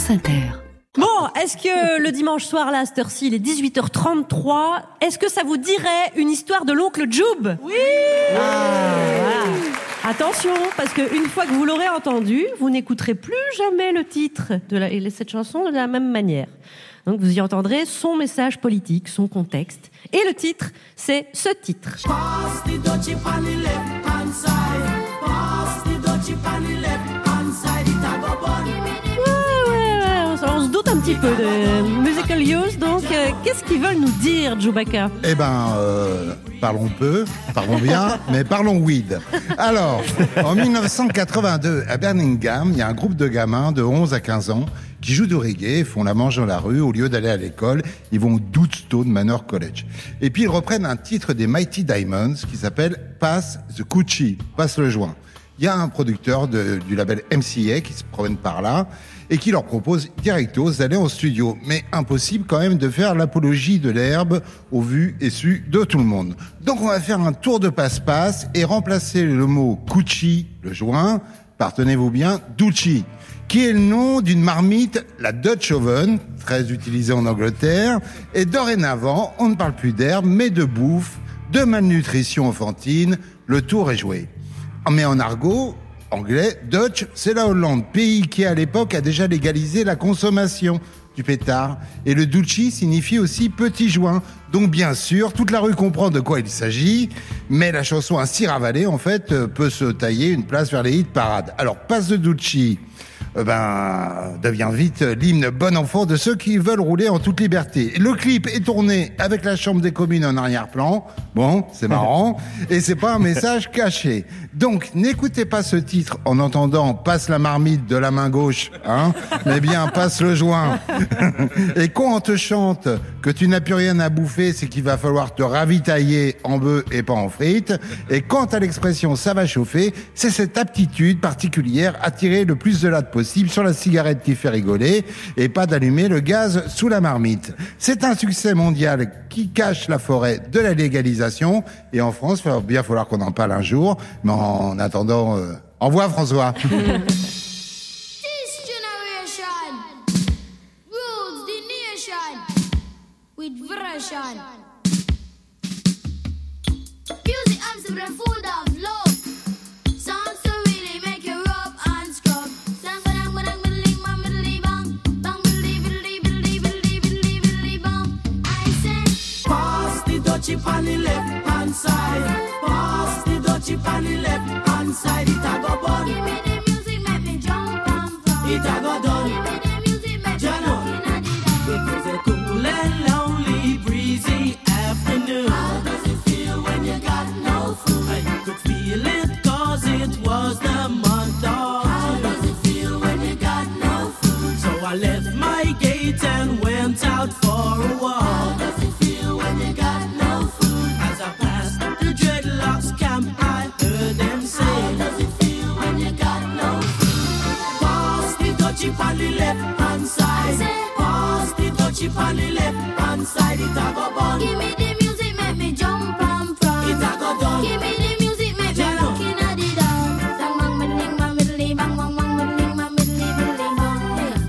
France Inter. Bon, est-ce que le dimanche soir, là, à cette heure-ci, il est 18h33, est-ce que ça vous dirait une histoire de l'oncle Joub ? Oui. Voilà. Attention, parce qu'une fois que vous l'aurez entendu, vous n'écouterez plus jamais le titre de cette chanson de la même manière. Donc vous y entendrez son message politique, son contexte. Et le titre, c'est ce titre. Pass the dutchie on the left hand side. Pass the dutchie on the left hand side. It a go bun. On se doute un petit peu de Musical Youth, donc qu'est-ce qu'ils veulent nous dire, Chewbacca ? Eh ben, parlons peu, parlons bien, mais parlons weed. Alors, en 1982, à Birmingham, il y a un groupe de gamins de 11 à 15 ans qui jouent du reggae, font la manche dans la rue, au lieu d'aller à l'école, ils vont au Doodstone Manor College. Et puis ils reprennent un titre des Mighty Diamonds qui s'appelle Pass the Coochie, passe le joint. Il y a un producteur du label MCA qui se promène par là et qui leur propose directos d'aller en studio. Mais impossible quand même de faire l'apologie de l'herbe au vu et su de tout le monde. Donc on va faire un tour de passe-passe et remplacer le mot Coochie, le joint, par, tenez-vous bien, Dutchie, qui est le nom d'une marmite, la Dutch Oven, très utilisée en Angleterre. Et dorénavant, on ne parle plus d'herbe, mais de bouffe, de malnutrition enfantine. Le tour est joué. Mais en argot anglais, Dutch, c'est la Hollande, pays qui à l'époque a déjà légalisé la consommation du pétard. Et le Dutchie signifie aussi petit joint. Donc bien sûr, toute la rue comprend de quoi il s'agit, mais la chanson ainsi ravalée, en fait, peut se tailler une place vers les hit parades. Alors, passe de Dutchie devient vite l'hymne bon enfant de ceux qui veulent rouler en toute liberté. Le clip est tourné avec la Chambre des communes en arrière-plan. Bon, c'est marrant. Et c'est pas un message caché. Donc, n'écoutez pas ce titre en entendant « passe la marmite de la main gauche », hein, mais bien « passe le joint ». Et quand on te chante que tu n'as plus rien à bouffer, c'est qu'il va falloir te ravitailler en bœuf et pas en frites. Et quant à l'expression « ça va chauffer », c'est cette aptitude particulière à tirer le plus de latte possible sur la cigarette qui fait rigoler et pas d'allumer le gaz sous la marmite. C'est un succès mondial qui cache la forêt de la légalisation. Et en France, il va bien falloir qu'on en parle un jour. Mais en attendant, au revoir François. This generation rules the nation with version. Music arms to the food of love. Songs to really make you rub and scrub. I say, Pass the dutchie on the left hand side. Pass the dutchie on the left hand side. It a go bun. give me the music, make me jump and from. It a go done. Give me the music, make me Jano. looking at the It was a cool and lonely, breezy afternoon. How does it feel when you got no food? I could feel it 'cause it was the month of How June. does it feel when you got no food? So I left my gate and went out for a How walk. does it feel when you got no food? As I passed the dreadlocks camp, I heard them How say, does it feel when you got no food? pass the dutchie on the left hand side. Pass the dutchie on the left hand side. It a go bun. Give me the music, make me jump and from. It a go done. Give me the music, make me Jano. looking at the down. Bang bang middling bang middly bang bang bang middling bang middly middling bang.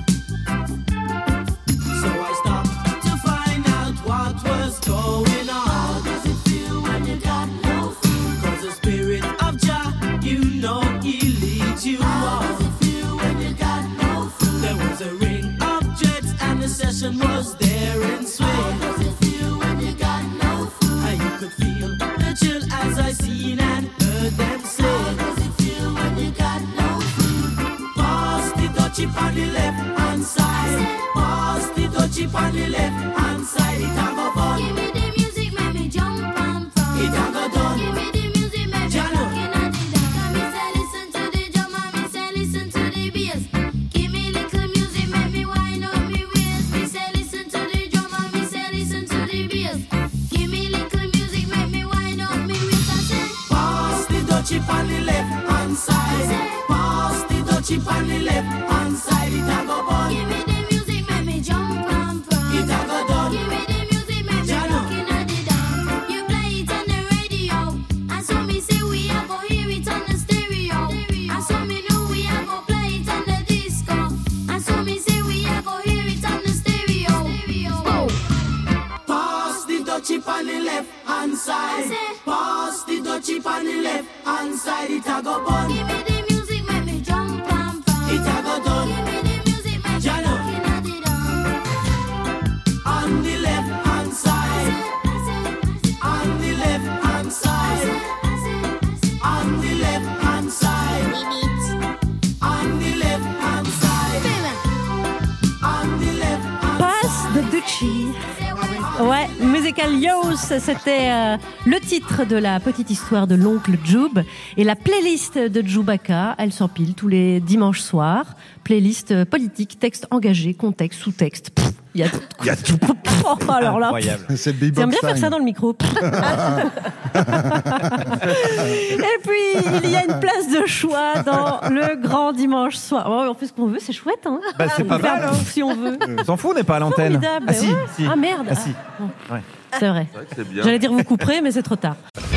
So I stopped to find out what was going How on. does it feel when you got no food? 'Cause the spirit of Jah, you know he leads you How does on. it feel when you got no food? There was a ring of jets and the session was there in swing. How does it feel when you got no food? And you could feel the chill as I seen and heard them How say, does it feel when you got no food? pass the dutchie on the left hand side. Pass the dutchie on the left hand side. It a go bun. Give me the music, make me jump and from. It a go done. Give me the music, make me Jano. looking at the down. Me say listen to the drum and me say listen to the bass. Give me little music, make me wind up me waist. Me say listen to the drum and me say listen to the bass. Give me little music, make me wind up me waist. I say Pass the dutchie on the left hand side. Pass the dutchie on the left hand side. It a go bun. give me the music, make me jump and from. It a go done. Give me the music, make me Jano. looking at the down. You play it on the radio, and so me say we a go hear it on the stereo. And so me know we a go play it on the disco. And so me say we a inside it a go bun. Give me the music, make me jump and pump. It a go done. Give me the music, make me Jano. looking at it all. On the left hand side. On the left hand side. On the left hand side. On the left hand side. On the left hand Pass de Ducci. Ouais, Musical Youth, c'était le titre de la petite histoire de l'oncle Joub. Et la playlist de Joubaka, elle s'empile tous les dimanches soirs. Playlist politique, texte engagé, contexte, sous-texte. Pff, il y a tout. Oh, alors là, Incroyable. C'est le j'aime bebop bien faire time. ça dans le micro. Et puis, il y a une place de choix dans le grand dimanche soir. Oh, on fait ce qu'on veut, c'est chouette, hein. Bah, c'est On pas peut faire mal, hein. si on veut. On s'en fout, on n'est pas à l'antenne. Formidable. Ah si, Ouais. si. Ah merde. Ah si. Bon. Ouais. C'est vrai. C'est bien. J'allais dire vous couperez, mais c'est trop tard.